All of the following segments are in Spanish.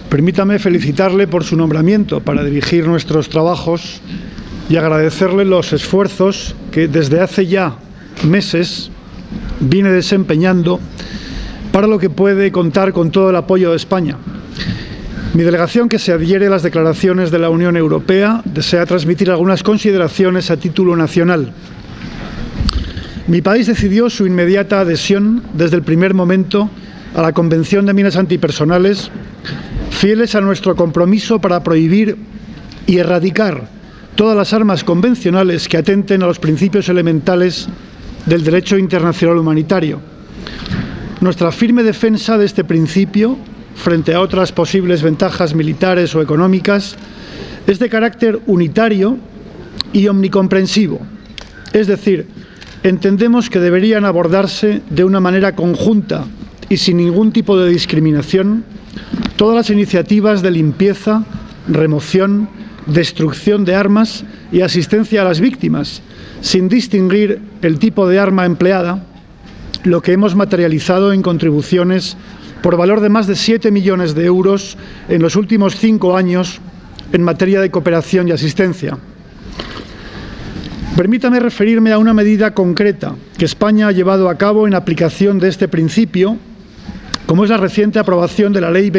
Permítame felicitarle por su nombramiento para dirigir nuestros trabajos y agradecerle los esfuerzos que desde hace ya meses viene desempeñando, para lo que puede contar con todo el apoyo de España. Mi delegación, que se adhiere a las declaraciones de la Unión Europea, desea transmitir algunas consideraciones a título nacional. Mi país decidió su inmediata adhesión desde el primer momento a la Convención de Minas Antipersonales, fieles a nuestro compromiso para prohibir y erradicar todas las armas convencionales que atenten a los principios elementales del derecho internacional humanitario. Nuestra firme defensa de este principio, frente a otras posibles ventajas militares o económicas, es de carácter unitario y omnicomprensivo. Es decir, entendemos que deberían abordarse de una manera conjunta y sin ningún tipo de discriminación todas las iniciativas de limpieza, remoción, destrucción de armas y asistencia a las víctimas, sin distinguir el tipo de arma empleada, lo que hemos materializado en contribuciones por valor de más de 7 millones de euros en los últimos 5 años en materia de cooperación y asistencia. Permítame referirme a una medida concreta que España ha llevado a cabo en aplicación de este principio, como es la reciente aprobación de la Ley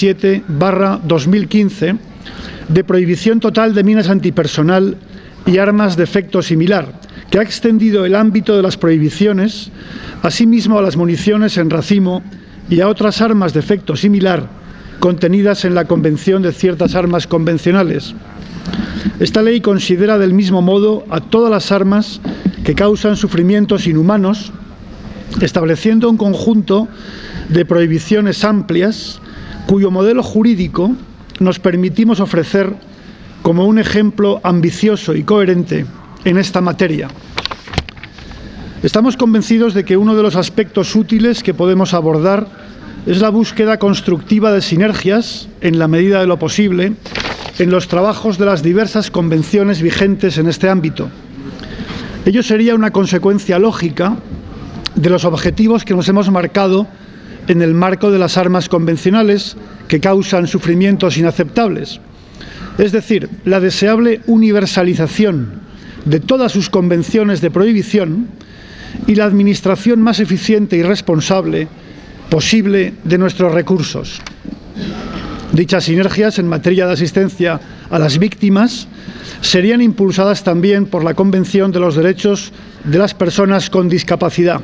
27/2015 de prohibición total de minas antipersonal y armas de efecto similar, que ha extendido el ámbito de las prohibiciones, asimismo a las municiones en racimo y a otras armas de efecto similar contenidas en la Convención de ciertas armas convencionales. Esta ley considera del mismo modo a todas las armas que causan sufrimientos inhumanos, estableciendo un conjunto de prohibiciones amplias, cuyo modelo jurídico nos permitimos ofrecer como un ejemplo ambicioso y coherente en esta materia. Estamos convencidos de que uno de los aspectos útiles que podemos abordar es la búsqueda constructiva de sinergias, en la medida de lo posible, en los trabajos de las diversas convenciones vigentes en este ámbito. Ello sería una consecuencia lógica de los objetivos que nos hemos marcado en el marco de las armas convencionales que causan sufrimientos inaceptables, es decir, la deseable universalización de todas sus convenciones de prohibición y la administración más eficiente y responsable posible de nuestros recursos. Dichas sinergias en materia de asistencia a las víctimas serían impulsadas también por la Convención de los Derechos de las Personas con Discapacidad.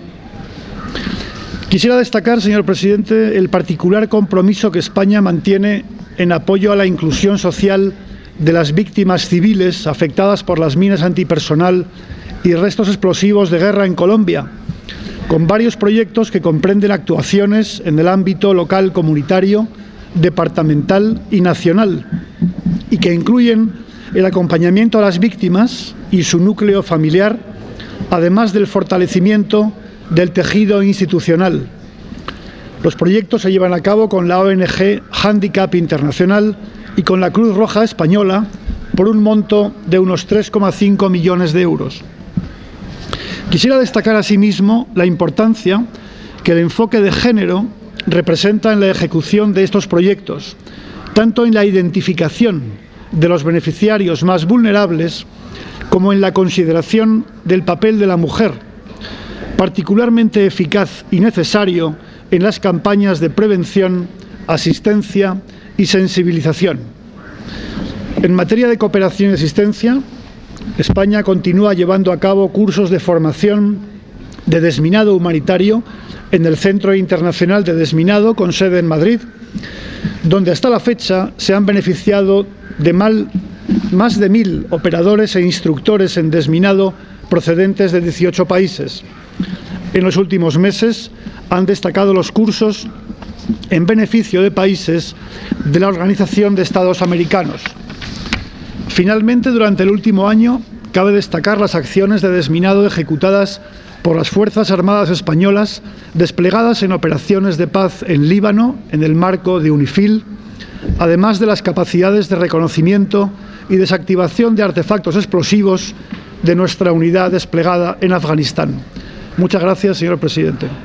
Quisiera destacar, señor presidente, el particular compromiso que España mantiene en apoyo a la inclusión social de las víctimas civiles afectadas por las minas antipersonal y restos explosivos de guerra en Colombia, con varios proyectos que comprenden actuaciones en el ámbito local, comunitario, departamental y nacional, y que incluyen el acompañamiento a las víctimas y su núcleo familiar, además del fortalecimiento del tejido institucional. Los proyectos se llevan a cabo con la ONG Handicap Internacional y con la Cruz Roja Española por un monto de unos 3,5 millones de euros. Quisiera destacar asimismo la importancia que el enfoque de género representa en la ejecución de estos proyectos, tanto en la identificación de los beneficiarios más vulnerables como en la consideración del papel de la mujer, particularmente eficaz y necesario en las campañas de prevención, asistencia y sensibilización. En materia de cooperación y asistencia, España continúa llevando a cabo cursos de formación de desminado humanitario en el Centro Internacional de Desminado, con sede en Madrid, donde hasta la fecha se han beneficiado de más de 1.000 operadores e instructores en desminado procedentes de 18 países. En los últimos meses han destacado los cursos en beneficio de países de la Organización de Estados Americanos. Finalmente, durante el último año, cabe destacar las acciones de desminado ejecutadas por las Fuerzas Armadas Españolas desplegadas en operaciones de paz en Líbano, en el marco de UNIFIL, además de las capacidades de reconocimiento y desactivación de artefactos explosivos de nuestra unidad desplegada en Afganistán. Muchas gracias, señor presidente.